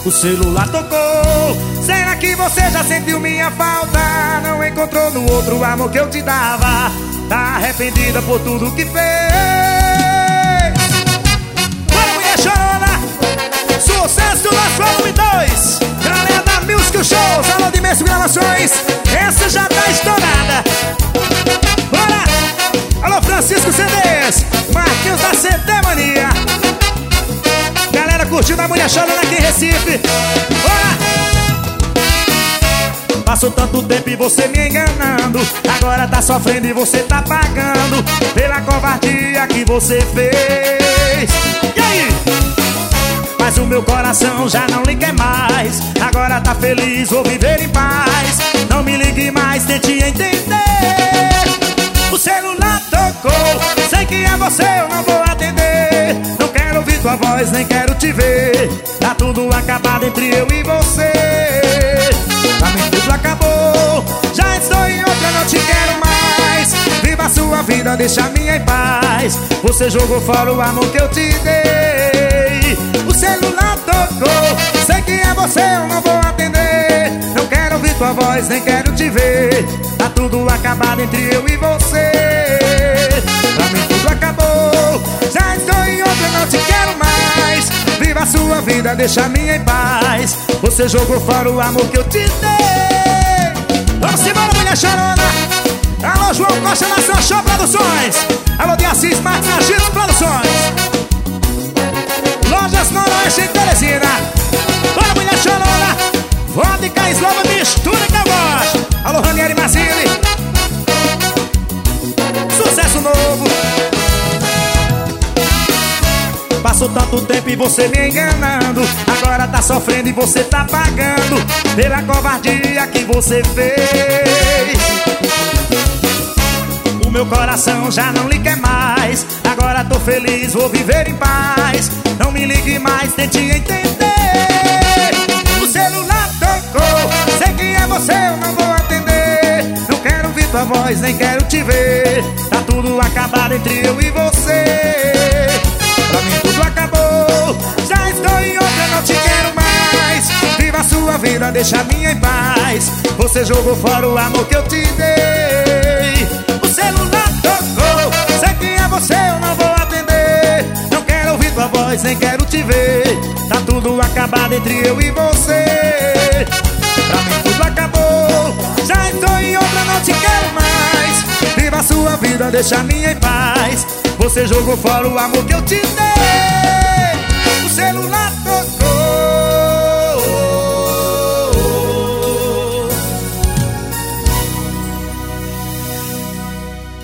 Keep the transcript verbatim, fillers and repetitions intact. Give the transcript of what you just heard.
O celular tocou. Será que você já sentiu minha falta? Não encontrou no outro amor que eu te dava? Tá arrependida por tudo que fez? Bora, mulher chorona! Sucesso do nosso volume dois. Galera da Music Shows, alô de Imenso Gravações. Essa já tá estourada. Bora! Alô, Francisco C Ds, Marquinhos da C D Mania. Galera curtindo a mulher chorando aqui em Recife. Bora! Passou tanto tempo e você me enganando. Agora tá sofrendo e você tá pagando pela covardia que você fez. E aí? Mas o meu coração já não lhe quer mais. Agora tá feliz, vou viver em paz. Não me ligue mais, tente entender. O celular tocou, sei que é você, eu não vou atender. Não quero ouvir tua voz, nem quero te ver. Tá tudo acabado entre eu e você. Pra mim tudo acabou, já estou em outra, não te quero mais. Viva a sua vida, deixa a minha em paz. Você jogou fora o amor que eu te dei. O celular tocou, sei que é você, eu não vou atender. Não quero ouvir tua voz, nem quero te ver. Tá tudo acabado entre eu e você. Pra mim tudo acabou, já estou em outra, não te quero mais. Viva a sua vida, deixa a minha em paz. Você jogou fora o amor que eu te dei. Vamos embora, mulher chorona. Alô, João Costa, Nação Show Produções. Alô, de Assis Martins, Agito Produções. Lojas Noroeste em Teresina. Bora, mulher chorona. Vodka e Slova, mistura que eu gosto. Alô, Ranieri Mazzilli. Sucesso novo. Passou tanto tempo e você me enganando. Agora tá sofrendo e você tá pagando pela covardia que você fez. O meu coração já não lhe quer mais. Agora tô feliz, vou viver em paz. Não me ligue mais, tente entender. O celular tocou, sei que é você, eu não vou atender. Não quero ouvir tua voz, nem quero te ver. Tá tudo acabado entre eu e você. Pra mim tudo acabou, já estou em outra, não te quero mais. Viva a sua vida, deixa a minha em paz. Você jogou fora o amor que eu te dei. O celular tocou, sei que é você, eu não vou atender. Não quero ouvir tua voz, nem quero te ver. Tá tudo acabado entre eu e você. Pra mim tudo acabou, já estou em outra, não te quero mais. Viva a sua vida, deixa a minha em paz. Você jogou fora o amor que eu te dei.